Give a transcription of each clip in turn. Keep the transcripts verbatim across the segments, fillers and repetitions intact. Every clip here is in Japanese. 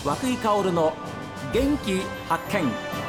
涌井薫の元気発見。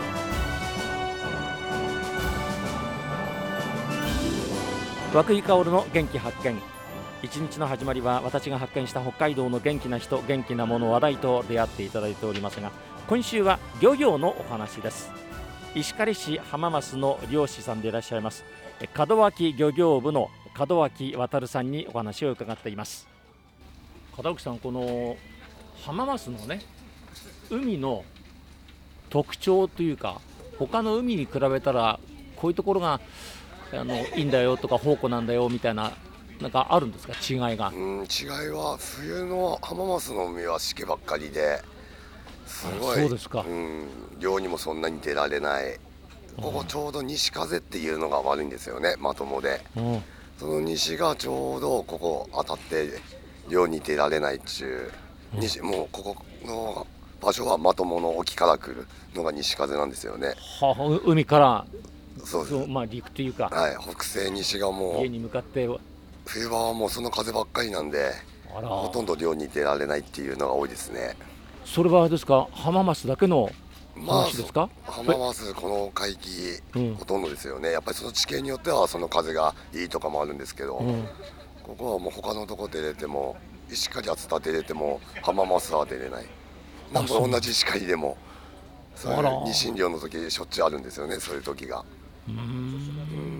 涌井薫の元気発見。一日の始まりは私が発見した北海道の元気な人、元気なもの、話題と出会っていただいておりますが、今週は漁業のお話です。石狩市浜増の漁師さんでいらっしゃいます門脇漁業部の門脇渉さんにお話を伺っています。門脇さん、この浜増のね、海の特徴というか、他の海に比べたらこういうところがあのいいんだよとか宝庫なんだよみたいな、なんかあるんですか、違いが。 うん、違いは冬の浜増の海はしけばっかりですごい。 そうですか。 うん、漁にもそんなに出られない。ここちょうど西風っていうのが悪いんですよね、まともで。 うん、 その西がちょうどここ当たって漁に出られないっちゅう、うん、西もうここの場所はまともの沖から来るのが西風なんですよね。 はあ、海からそうです、 まあ、陸というか、 はい、北西西がもう家に向かって冬場はもうその風ばっかりなんで、 あら、 ほとんど漁に出られないっていうのが多いですね。 それはあれですか、浜増だけの話ですか。 まあ、浜増この海域、うん、ほとんどですよね。やっぱりその地形によってはその風がいいとかもあるんですけど、うん、ここはもう他のとこ出れても石狩厚田出れても浜増は出れない。なんか同じ石狩でもそういうニシン漁の時しょっちゅうあるんですよね、そういう時が。うーん、うん、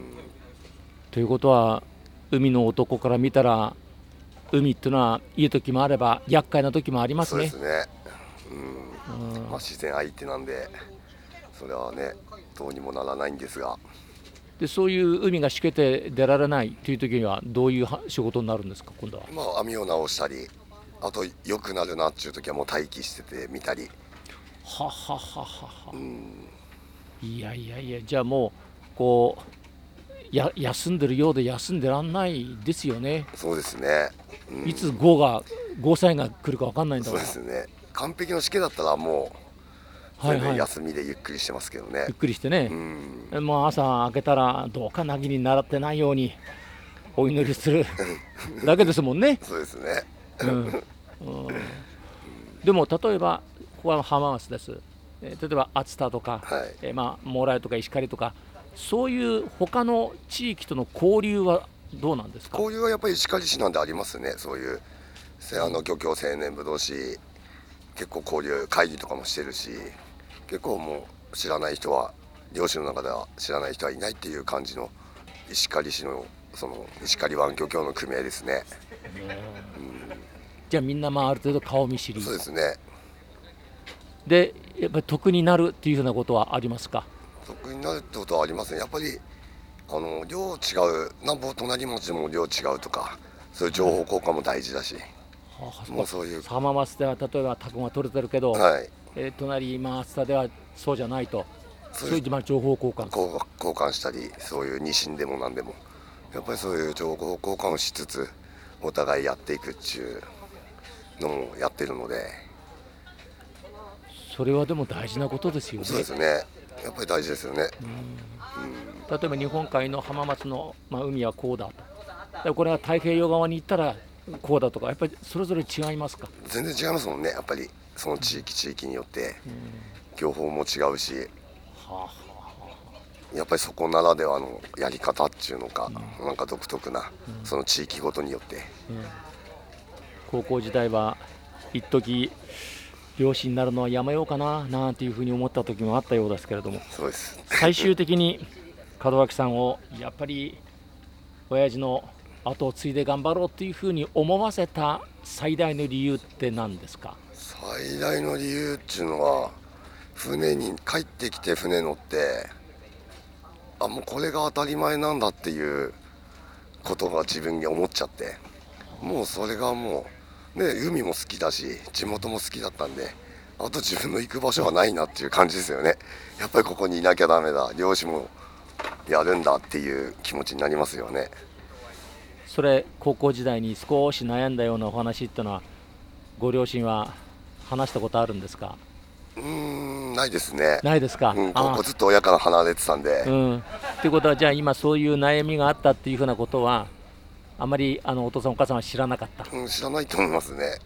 ということは海の男から見たら海っていうのはいい時もあれば厄介な時もありますね。 そうですね。うんうん、まあ、自然相手なんでそれはねどうにもならないんですが、 でそういう海がしけて出られないという時にはどういう仕事になるんですか、今度は。 まあ、網を直したり、あと良くなるなっていう時はもう待機しててみたり。 ははははは、うん、いやいやいや、じゃあもうこうや休んでるようで休んでらんないですよね。 そうですね、 うん、いつ豪が豪災が来るか分かんないんだから。 そうですね、完璧のしけだったらもう全然休みでゆっくりしてますけどね、はいはい、 ゆっくりしてね、うん、もう朝開けたらどうか凪に習ってないようにお祈りするだけですもんね。 そうですね、 うんうん、でも例えばここは浜増です、えー、例えば厚田とか、はい、えー、まあ、モライとか石狩とか、そういう他の地域との交流はどうなんですか。 交流はやっぱり石狩市なんでありますね。そういうあの漁協青年部同士結構交流会議とかもしてるし、結構もう知らない人は漁師の中では知らない人はいないっていう感じの石狩市のその石狩湾漁協の組合ですね。 うん、じゃあみんなまあある程度顔見知り。 そうですね。 でやっぱり得になるっていうふうなことはありますか。 得になるってことはありますね。やっぱりあの量違う、なんぼ隣町も量違うとか、そういう情報交換も大事だし、 はあ、 もうそういう浜松では例えばタコが取れてるけど、はい、えー、隣今厚田ではそうじゃないと、そういう情報交換交換したり、そういうニシンでもなんでもやっぱりそういう情報交換をしつつお互いやっていくっていうのもやってるので、 それはでも大事なことですよね。 そうですね、やっぱり大事ですよね。うん、 うん、例えば日本海の浜松の、まあ、海はこうだと、これは太平洋側に行ったらこうだとか、やっぱりそれぞれ違いますか。 全然違いますもんね。やっぱりその地域地域によって漁法も違うし、はあはあ、やっぱりそこならではのやり方っていうのか、うん、なんか独特な、うん、その地域ごとによって、うん、 高校時代は一時漁師になるのはやめようかななんていうふうに思った時もあったようですけれども、 そうです最終的に門脇さんをやっぱり親父の後を継いで頑張ろうというふうに思わせた最大の理由って何ですか。 最大の理由っていうのは、船に帰ってきて船乗って、あ、もうこれが当たり前なんだっていうことが自分に思っちゃって、もうそれがもう、ね、海も好きだし地元も好きだったんで、あと自分の行く場所はないなっていう感じですよね。やっぱりここにいなきゃダメだ、漁師もやるんだっていう気持ちになりますよね。 それ高校時代に少し悩んだようなお話っていうのはご両親は話したことあるんですか。 うーん、ないですね。 ないですか。 うん、高校ずっと親から離れてたんで。 うん、っていうことは、じゃあ今そういう悩みがあったっていうふうなことはあまりあのお父さんお母さんは知らなかった。 うん、知らないと思いますね。 あ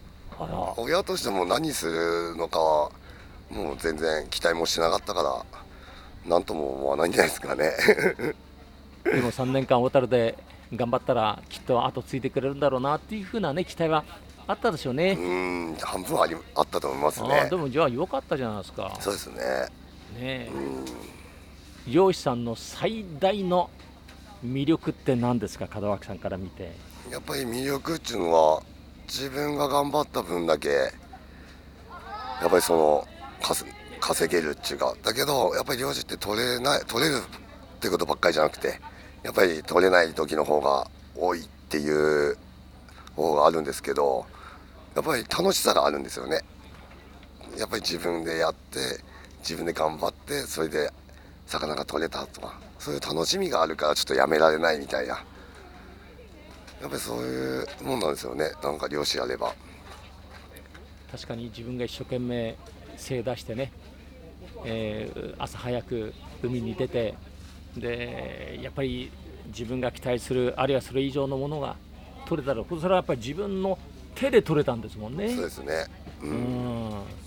あら親としても何するのかはもう全然期待もしなかったから何とも思わないんじゃないですかねでもさんねんかん小樽で頑張ったらきっと後ついてくれるんだろうなっていうふうなね期待はあったでしょうね。 うーん半分ありあったと思いますあね。 でもじゃあ良かったじゃないですか。 そうですね。 ねうん漁師さんの最大の魅力って何ですか、門脇さんから見て。 やっぱり魅力っていうのは自分が頑張った分だけやっぱりその稼稼げるっていうか、だけどやっぱり漁師って取れない取れるってことばっかりじゃなくてやっぱり取れない時の方が多いっていう方があるんですけど、やっぱり楽しさがあるんですよね。やっぱり自分でやって自分で頑張ってそれで魚が取れたとかそういう楽しみがあるからちょっとやめられないみたいな、やっぱりそういうもんなんですよね。なんか漁師やれば確かに自分が一生懸命精出してね、えー朝早く海に出てでやっぱり自分が期待するあるいはそれ以上のものが取れたらそれはやっぱり自分の手で取れたんですもんね。 そうですね。ううんん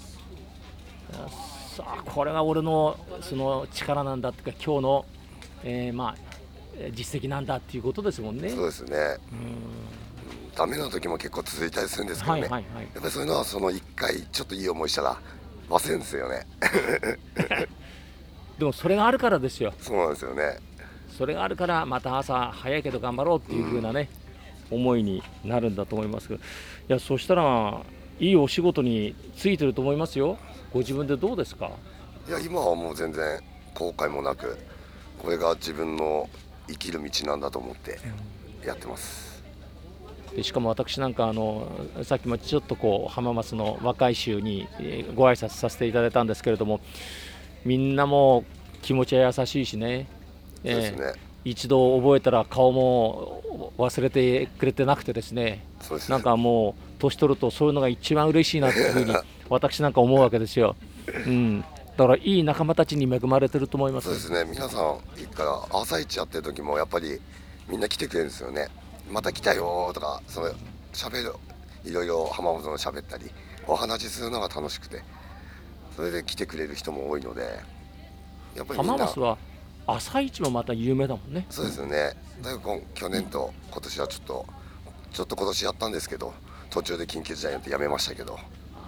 さあこれが俺のその力なんだっていうか今日の、えーまあえー実績なんだっていうことですもんね。 そうですね。 うんダメな時も結構続いたりするんですけどね、 はいはいはい。 やっぱりそういうのはそのいっかいちょっといい思いしたら忘れるんですよねでもそれがあるからですよ。 そうなんですよね。 それがあるからまた朝早いけど頑張ろうっていう風なね、思いになるんだと思いますけど、いやそしたらいいお仕事についてると思いますよ。ご自分でどうですか。 いや今はもう全然後悔もなくこれが自分の生きる道なんだと思ってやってます。 でしかも私なんかあのさっきもちょっとこう浜松の若い衆にえーご挨拶させていただいたんですけれども、みんなも気持ちは優しいしね、 そうですね。 えー一度覚えたら顔も忘れてくれてなくてですね、 そうですね。 なんかもう年取るとそういうのが一番嬉しいなというふうに私なんか思うわけですよ、うん、だからいい仲間たちに恵まれてると思います。 そうですね。皆さんから朝一やってる時もやっぱりみんな来てくれるんですよね。また来たよとかその喋るいろいろ浜本の喋ったりお話しするのが楽しくてそれで来てくれる人も多いのでやっぱりみんな浜松は朝市もまた有名だもんね。 そうですよね。だから今去年と今年はちょっとちょっと今年やったんですけど途中で緊急事態になってやめましたけど、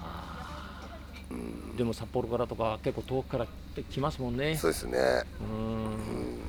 でも札幌からとか結構遠くから来ますもんね。 そうですね。 うん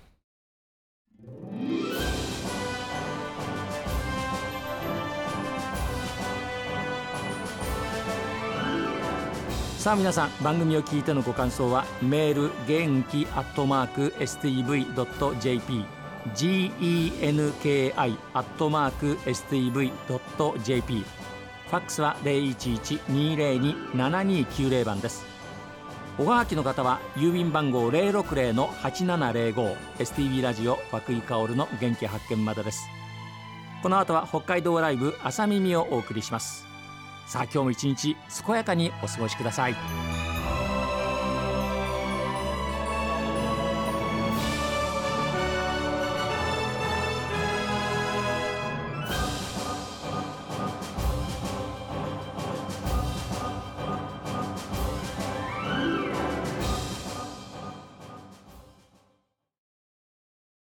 さあ皆さん番組を聞いてのご感想はメール元気アットマーク エスティーブイドットジェーピー genki アットマーク エスティーブイドットジェーピー ファックスは ゼロいちいち にーゼロに ななにきゅうゼロ 番です。おはがきの方は郵便番号 ゼロろくゼロのはちななゼロご エスティービー ラジオ和久井薫の元気発見までです。この後は北海道ライブ朝耳をお送りします。さあ今日も一日健やかにお過ごしください。